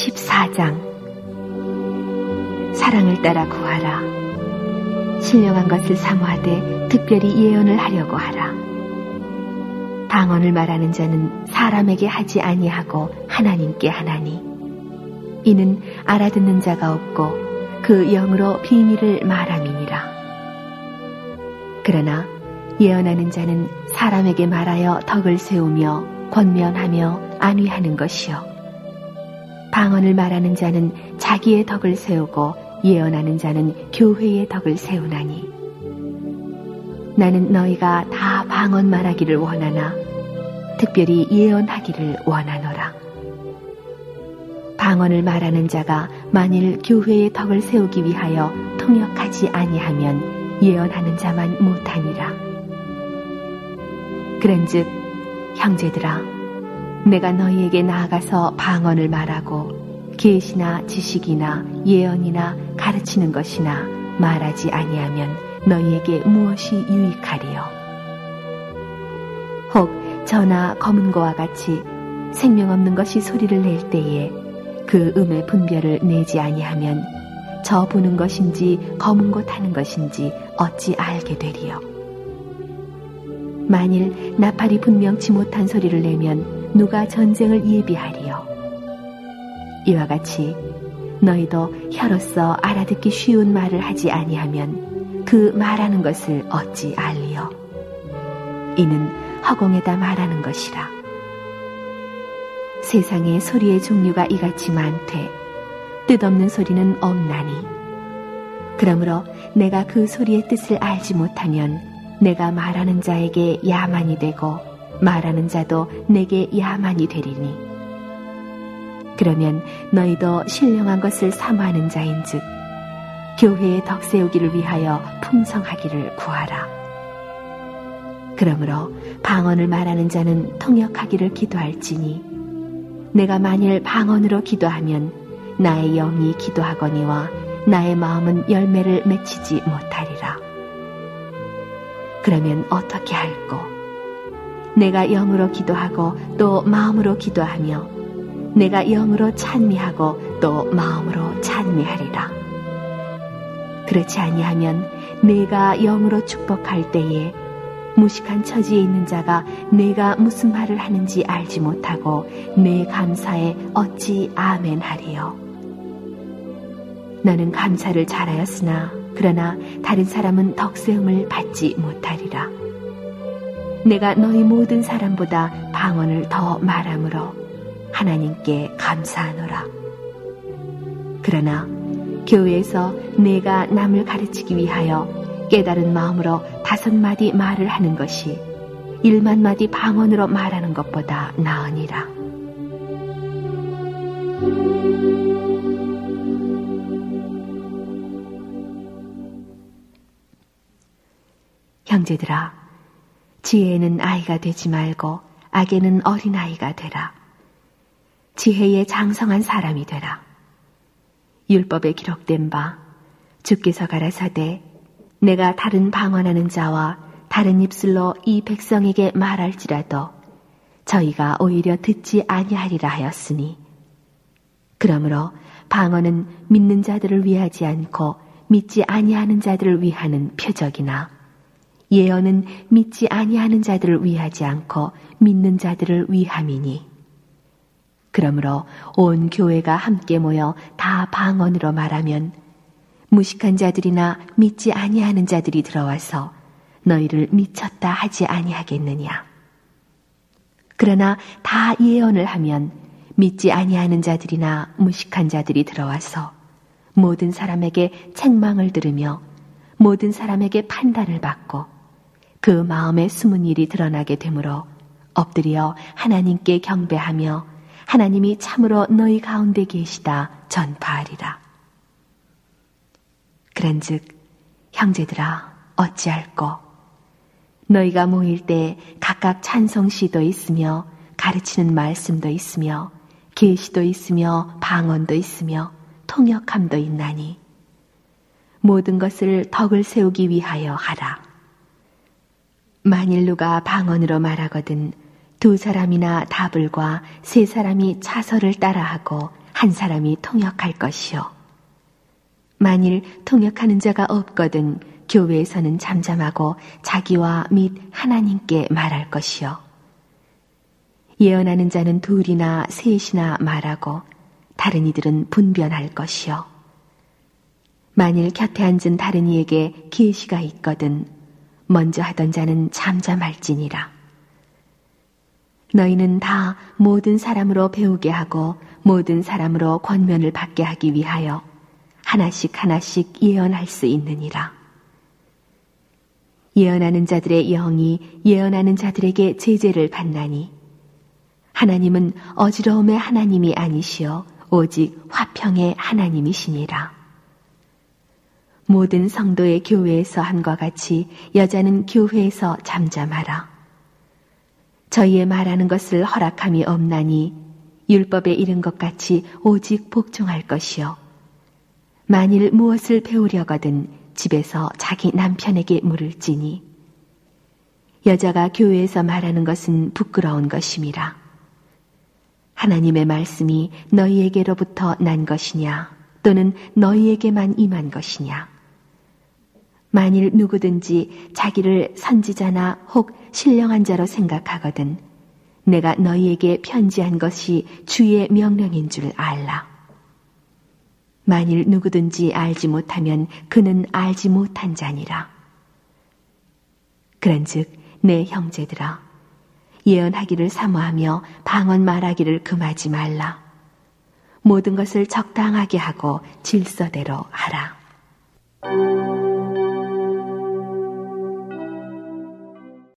14장. 사랑을 따라 구하라. 신령한 것을 사모하되 특별히 예언을 하려고 하라. 방언을 말하는 자는 사람에게 하지 아니하고 하나님께 하나니, 이는 알아듣는 자가 없고 그 영으로 비밀을 말함이니라. 그러나 예언하는 자는 사람에게 말하여 덕을 세우며 권면하며 안위하는 것이요, 방언을 말하는 자는 자기의 덕을 세우고 예언하는 자는 교회의 덕을 세우나니, 나는 너희가 다 방언 말하기를 원하나 특별히 예언하기를 원하노라. 방언을 말하는 자가 만일 교회의 덕을 세우기 위하여 통역하지 아니하면 예언하는 자만 못하니라. 그런즉 형제들아, 내가 너희에게 나아가서 방언을 말하고 계시나 지식이나 예언이나 가르치는 것이나 말하지 아니하면 너희에게 무엇이 유익하리요? 혹 저나 검은 거와 같이 생명 없는 것이 소리를 낼 때에 그 음의 분별을 내지 아니하면 저 부는 것인지 검은 것 하는 것인지 어찌 알게 되리요? 만일 나팔이 분명치 못한 소리를 내면 누가 전쟁을 예비하리요? 이와 같이 너희도 혀로서 알아듣기 쉬운 말을 하지 아니하면 그 말하는 것을 어찌 알리요? 이는 허공에다 말하는 것이라. 세상에 소리의 종류가 이같이 많되 뜻없는 소리는 없나니, 그러므로 내가 그 소리의 뜻을 알지 못하면 내가 말하는 자에게 야만이 되고 말하는 자도 내게 야만이 되리니, 그러면 너희도 신령한 것을 사모하는 자인즉 교회의 덕 세우기를 위하여 풍성하기를 구하라. 그러므로 방언을 말하는 자는 통역하기를 기도할지니, 내가 만일 방언으로 기도하면 나의 영이 기도하거니와 나의 마음은 열매를 맺히지 못하리라. 그러면 어떻게 할꼬? 내가 영으로 기도하고 또 마음으로 기도하며 내가 영으로 찬미하고 또 마음으로 찬미하리라. 그렇지 아니하면 내가 영으로 축복할 때에 무식한 처지에 있는 자가 내가 무슨 말을 하는지 알지 못하고 내 감사에 어찌 아멘 하리요? 너는 감사를 잘하였으나 그러나 다른 사람은 덕세움을 받지 못하리라. 내가 너희 모든 사람보다 방언을 더 말하므로 하나님께 감사하노라. 그러나 교회에서 내가 남을 가르치기 위하여 깨달은 마음으로 5마디 말을 하는 것이 1만마디 방언으로 말하는 것보다 나으니라. 형제들아, 지혜에는 아이가 되지 말고 악에는 어린아이가 되라. 지혜에 장성한 사람이 되라. 율법에 기록된 바 주께서 가라사대 내가 다른 방언하는 자와 다른 입술로 이 백성에게 말할지라도 저희가 오히려 듣지 아니하리라 하였으니, 그러므로 방언은 믿는 자들을 위하지 않고 믿지 아니하는 자들을 위하는 표적이나 예언은 믿지 아니하는 자들을 위하지 않고 믿는 자들을 위함이니, 그러므로 온 교회가 함께 모여 다 방언으로 말하면 무식한 자들이나 믿지 아니하는 자들이 들어와서 너희를 미쳤다 하지 아니하겠느냐? 그러나 다 예언을 하면 믿지 아니하는 자들이나 무식한 자들이 들어와서 모든 사람에게 책망을 들으며 모든 사람에게 판단을 받고 그 마음에 숨은 일이 드러나게 되므로 엎드려 하나님께 경배하며 하나님이 참으로 너희 가운데 계시다 전파하리라. 그런즉 형제들아, 어찌할꼬? 너희가 모일 때 각각 찬송시도 있으며 가르치는 말씀도 있으며 계시도 있으며 방언도 있으며 통역함도 있나니 모든 것을 덕을 세우기 위하여 하라. 만일 누가 방언으로 말하거든 2 사람이나 다불과 3 사람이 차서를 따라하고 한 사람이 통역할 것이요. 만일 통역하는 자가 없거든 교회에서는 잠잠하고 자기와 및 하나님께 말할 것이요. 예언하는 자는 둘이나 셋이나 말하고 다른 이들은 분변할 것이요. 만일 곁에 앉은 다른 이에게 계시가 있거든 먼저 하던 자는 잠잠할지니라. 너희는 다 모든 사람으로 배우게 하고 모든 사람으로 권면을 받게 하기 위하여 하나씩 하나씩 예언할 수 있느니라. 예언하는 자들의 영이 예언하는 자들에게 제재를 받나니 하나님은 어지러움의 하나님이 아니시오 오직 화평의 하나님이시니라. 모든 성도의 교회에서 함과 같이 여자는 교회에서 잠잠하라. 저희의 말하는 것을 허락함이 없나니 율법에 이른 것 같이 오직 복종할 것이요. 만일 무엇을 배우려거든 집에서 자기 남편에게 물을지니 여자가 교회에서 말하는 것은 부끄러운 것임이라. 하나님의 말씀이 너희에게로부터 난 것이냐 또는 너희에게만 임한 것이냐. 만일 누구든지 자기를 선지자나 혹 신령한 자로 생각하거든 내가 너희에게 편지한 것이 주의 명령인 줄 알라. 만일 누구든지 알지 못하면 그는 알지 못한 자니라. 그런즉 내 형제들아 예언하기를 사모하며 방언 말하기를 금하지 말라. 모든 것을 적당하게 하고 질서대로 하라.